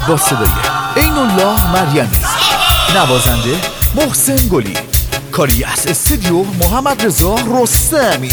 با صدای عین الله مریمی، نوازنده محسن گلی، کاری از استودیو محمد رضا رستمی.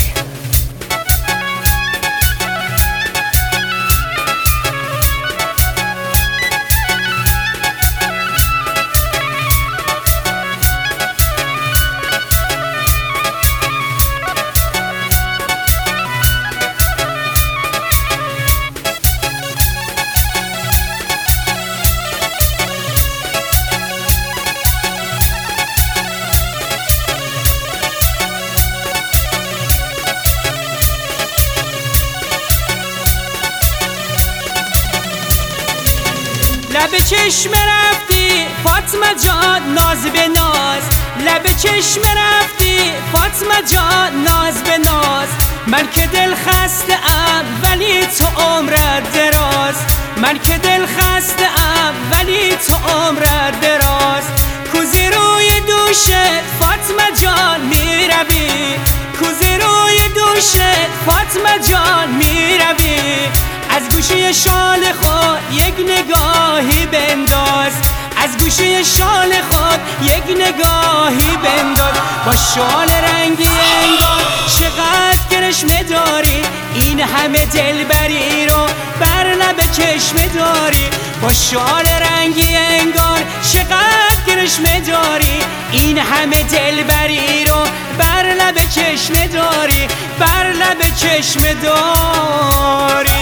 لب چشم رفتی فاطمه جان ناز به ناز، لب چشم رفتی فاطمه جان ناز به ناز. من که دل خسته ام ولی تو عمرت دراز، من که دل خسته ام ولی تو عمرت دراز. کوزی روی دوشت فاطمه جان میروی، کوزی روی دوشت فاطمه جان میروی. از گوشه شال خود یک نگاهی بنداز، از گوشه شال خود یک نگاهی بنداز. با شال رنگی انگار چقدر کرشمه داری، این همه دلبری رو بر لب چشمه داری. با شال رنگی انگار چقدر کرشمه داری، این همه دلبری رو بر لب چشمه داری، بر لب چشمه داری.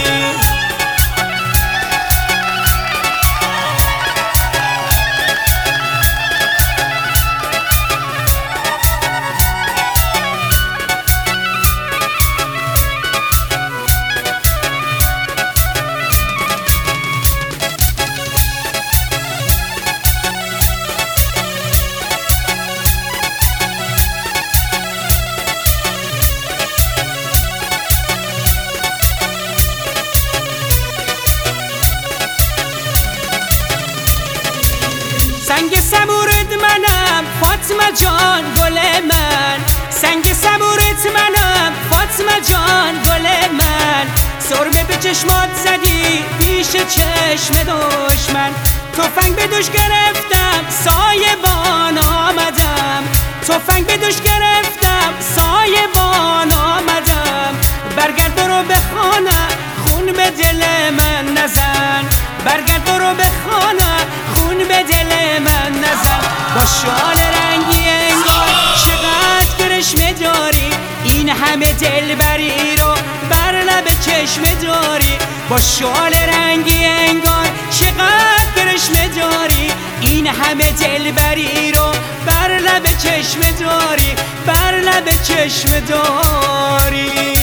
سنگ صبورت منم فاطمه جان گل من، سنگ صبورت منم فاطمه جان گل من. سرمه به چشمات زدی پیش چشم دشمن، تفنگ به دوش گرفتم سایبان آمدم، تفنگ به دوش گرفتم سایبان آمدم. برگرد برو به خانه خون به دل من نزن، برگرد برو به خانه خون به دل من نزن. با شال رنگی انگار چقدر کرشمه داری، این همه دلبری رو بر لب چشمه داری. با شال رنگی انگار چقدر کرشمه داری، این همه دلبری رو بر لب چشمه داری، بر لب چشمه داری.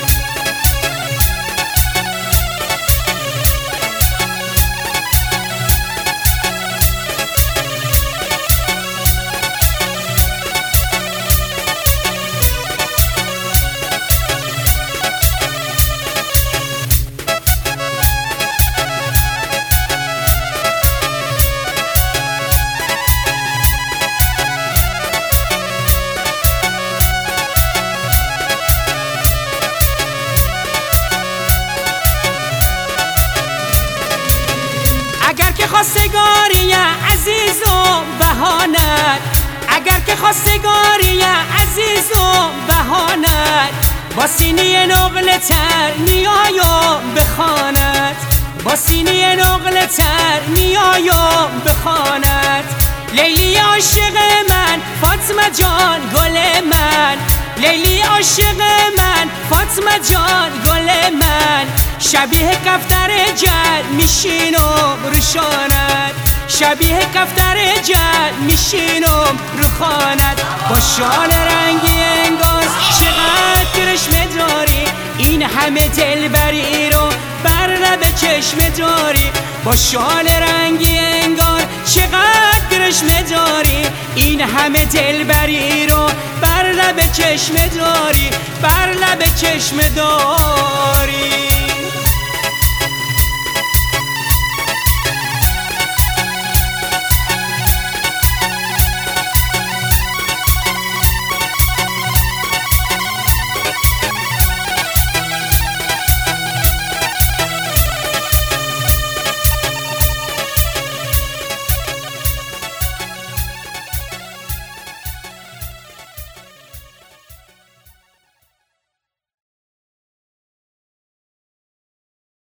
اگر که خواستگاری عزیز و بهانت، اگر که خواستگاری عزیز و بهانت. با سینی نقل تر میایم بخوانت، با سینی نقل تر میایم بخوانت. لیلی عاشق من فاطمه جان گل من، لیلی عاشق من فاطمه جان گل من. شبیه کفتر جل میشینم روشانت، شبیه کفتر جل میشینم رو خانت. با شال رنگی انگار چقدر کرشمه داری، این همه دلبری رو بر لب چشمه داری. با شال رنگی انگار چقدر کرشمه داری، این همه دلبری رو بر لب چشمه داری، بر لب چشمه داری.